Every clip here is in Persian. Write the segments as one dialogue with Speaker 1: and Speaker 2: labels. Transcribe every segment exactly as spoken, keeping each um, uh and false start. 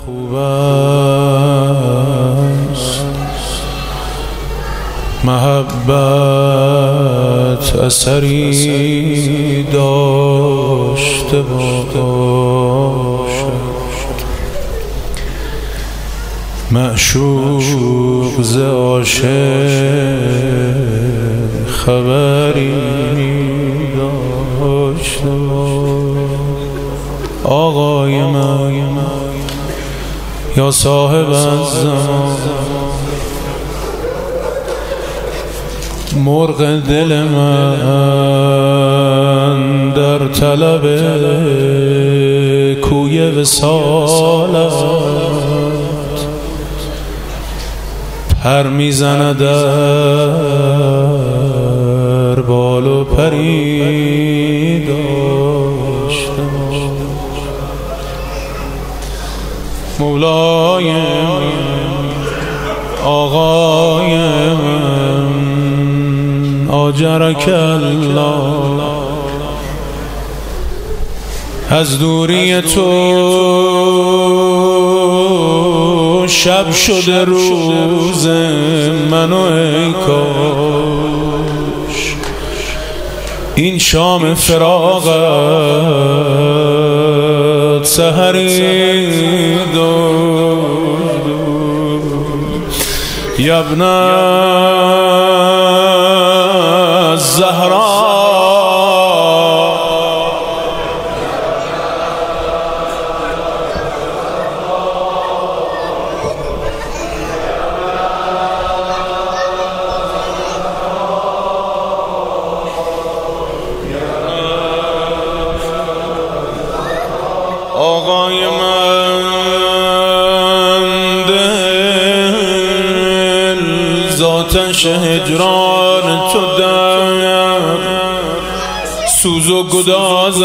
Speaker 1: خوب است محبت اثری داشته باشد، معشوق ز عاشق خبری داشته باشد. آقای من یا صاحب الزمان، مرغ دل من در طلب کوی وصالت، پر میزند در بال و پری داشته مولای من، آقای من، آجرک الله. از دوری تو شب شده روز منو ای کاش این شام فراقت سحری داشت. یا ابن الزهرا آقای من، دل ذاتش هجران تو در سوز و گداز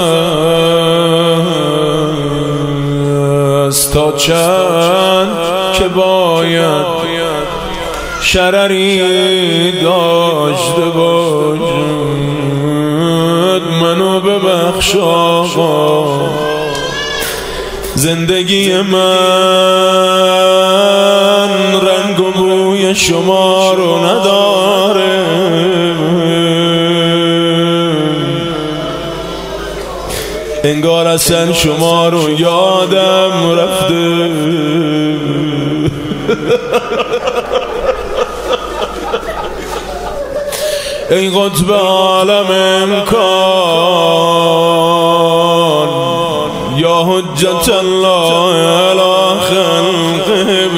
Speaker 1: است، تا چند که باید شرری داشته باشد. منو ببخش آقا، زندگی من رنگ و بوی شما رو نداره، انگار اصلا شما رو یادم رفته. ای قطب عالم امکان، یا حجت الله علی خلقه،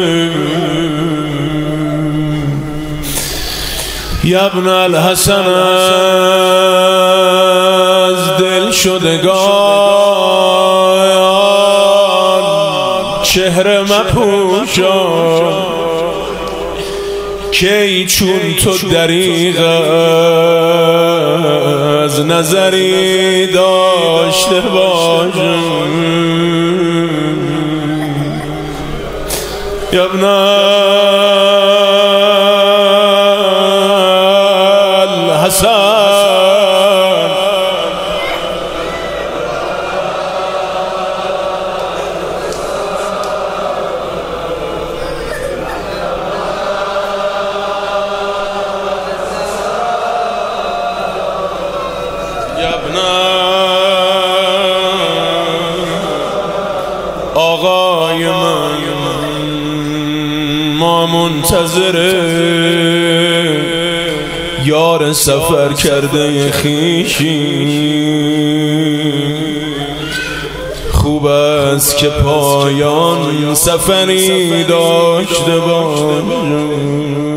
Speaker 1: یا ابن الحسن از دل شدگان چهره مپوشان، کی چون تو دریغ از نظری داشته باشم. یا ابن الحسن آقای من، ما منتظر یار سفر کرده خویشی، خوب است که پایان سفری داشته باشم.